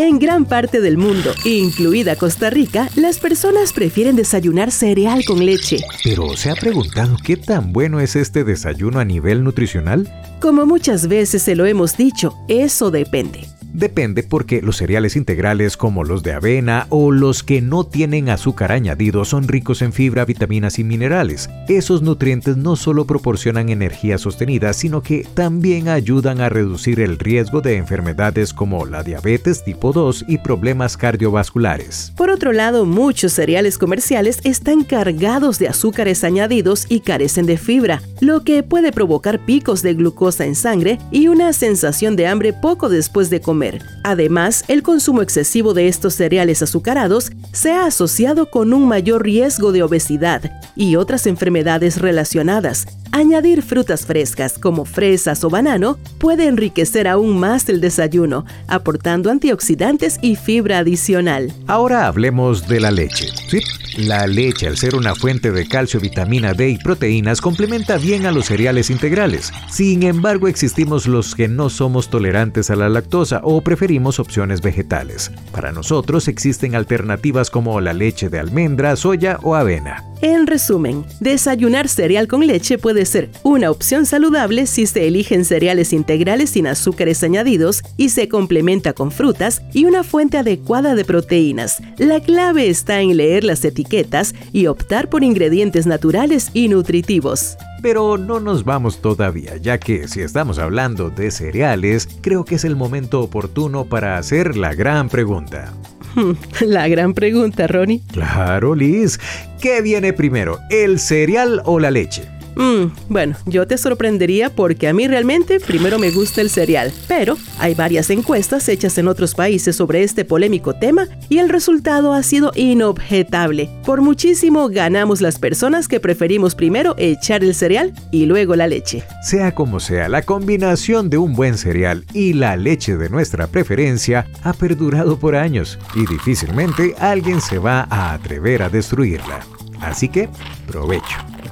En gran parte del mundo, incluida Costa Rica, las personas prefieren desayunar cereal con leche. Pero ¿se ha preguntado qué tan bueno es este desayuno a nivel nutricional? Como muchas veces se lo hemos dicho, eso depende. Depende porque los cereales integrales como los de avena o los que no tienen azúcar añadido son ricos en fibra, vitaminas y minerales. Esos nutrientes no solo proporcionan energía sostenida, sino que también ayudan a reducir el riesgo de enfermedades como la diabetes tipo 2 y problemas cardiovasculares. Por otro lado, muchos cereales comerciales están cargados de azúcares añadidos y carecen de fibra, lo que puede provocar picos de glucosa en sangre y una sensación de hambre poco después de comer. Además, el consumo excesivo de estos cereales azucarados se ha asociado con un mayor riesgo de obesidad y otras enfermedades relacionadas. Añadir frutas frescas como fresas o banano puede enriquecer aún más el desayuno, aportando antioxidantes y fibra adicional. Ahora hablemos de la leche. Sí, la leche, al ser una fuente de calcio, vitamina D y proteínas, complementa bien a los cereales integrales. Sin embargo, existimos los que no somos tolerantes a la lactosa o preferimos opciones vegetales. Para nosotros existen alternativas como la leche de almendra, soya o avena. En resumen, desayunar cereal con leche puede ser una opción saludable si se eligen cereales integrales sin azúcares añadidos y se complementa con frutas y una fuente adecuada de proteínas. La clave está en leer las etiquetas y optar por ingredientes naturales y nutritivos. Pero no nos vamos todavía, ya que si estamos hablando de cereales, creo que es el momento oportuno para hacer la gran pregunta. La gran pregunta, Ronnie. Claro, Liz. ¿Qué viene primero, el cereal o la leche? Bueno, yo te sorprendería porque a mí realmente primero me gusta el cereal, pero hay varias encuestas hechas en otros países sobre este polémico tema y el resultado ha sido inobjetable. Por muchísimo ganamos las personas que preferimos primero echar el cereal y luego la leche. Sea como sea, la combinación de un buen cereal y la leche de nuestra preferencia ha perdurado por años y difícilmente alguien se va a atrever a destruirla. Así que, provecho.